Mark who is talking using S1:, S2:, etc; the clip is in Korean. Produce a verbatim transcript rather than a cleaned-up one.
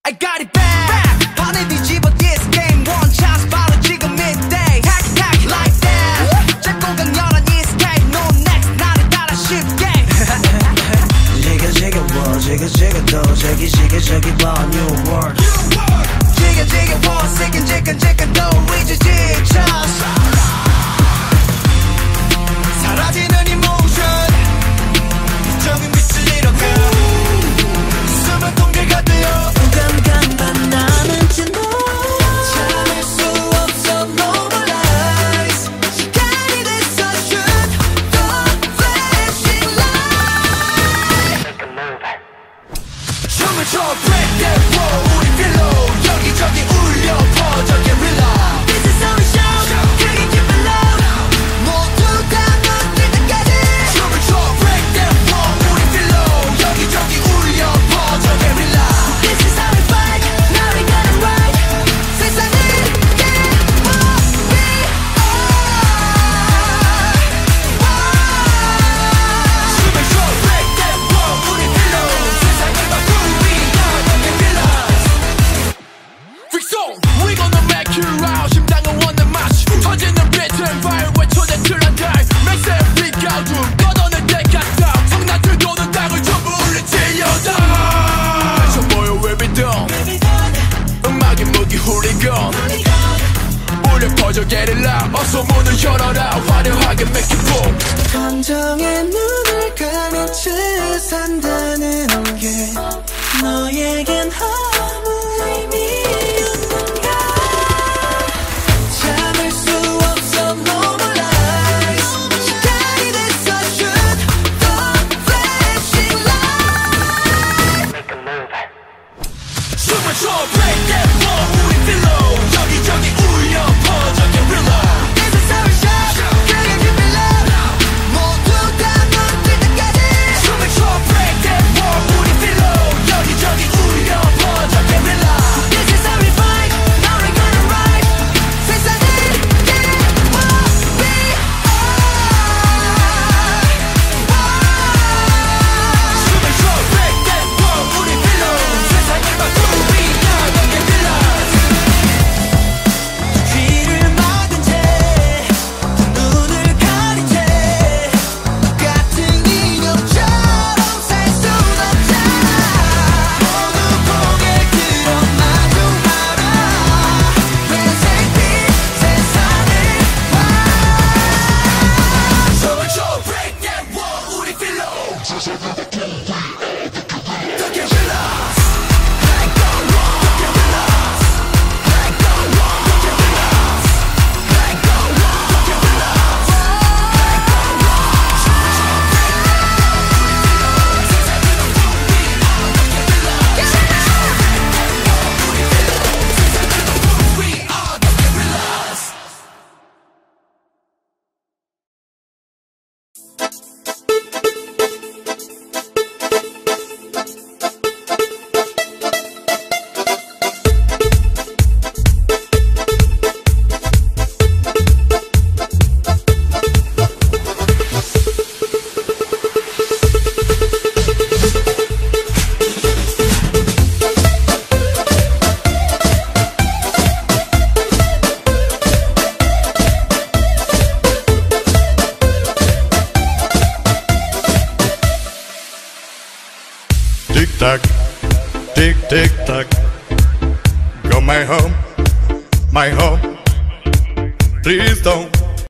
S1: I got it back. 판을 뒤집어 this game one chance 바로 지금 midday. Hack hack like that. 짧고 강렬한 이 스타일 no next 나를 따라 쉽게.
S2: 지겨 지겨워 지겨 지겨도 지기 지겨 지겨봐 new world.
S1: 지겨 지겨워 지끈지끈지끈도 잊어지죠. 사라지는 emotion 적은 빛을 잃어가 숨은 통제가 되어
S2: 깜깜한 나는 진도
S1: 참을 수 없어 no more lies 시간이 됐어 shoot the flashing light 춤을 춰 break that wall 우리 pillow 여기저기 울려 퍼져 guerrilla This is how we shout 크게 keep it loud 모두 다 눈뜰 때까지 춤을 춰 break that wall 우리 pillow 여기저기 울려 퍼져 guerrilla This is how we fight now we got it right 세상을 깨워 we are 춤을 춰 break that wall 우리 pillow 세상을 바꿀 we are the guerrillas Freak zone we gonna make you out 심장은 원하는 맛이 터지는 리듬 fire 외쳐내 틀한 달 Make them freak out 걷어낼 때까지 성난들 도는 땅을 전부 울리치려다 저 보여 we'll be done 음악의 무기 훌리건 울려 퍼져 get it loud 어서 문을 열어라 화려하게 make it boom 감정에 눈을 감은 채 산다는 게 너에겐 아무 의미 없는가 참을 수 없어 no more lies 시간이 됐어 shoot the flashing light 춤을 춰 break that wall 우리 pillow 여기저기 울려 퍼져 guerrilla This is how we shout 크게 keep it loud 모두 다 눈뜰 때까지 춤을 춰 break that wall 우리 pillow 여기저기 울려 퍼져 guerrilla This is how we fight now we gonna ride 세상을 깨워 we are 춤을 춰 break that wall 우리 pillow 세상을 바꿀 we are the guerrillas 귀를 막은 채 눈을 가린 채 같은 인형처럼 살 순 없잖아 모두 고개 들어 마주 알아 회색빛 세상을 봐 춤을 춰 break that wall 우리 pillow The guerrillas Let go wrong The guerrillas Let go wrong The guerrillas Let go wrong The guerrillas Let go wrong 춤을 춰 break that wall 우리 pillow 세상을 바꿀 we are the guerrillas 춤을 춰 break that wall 우리 pillow 세상을 바꿀 we are the guerrillas
S3: Tick tock, tick tick tock. Go my home, my home. Please don't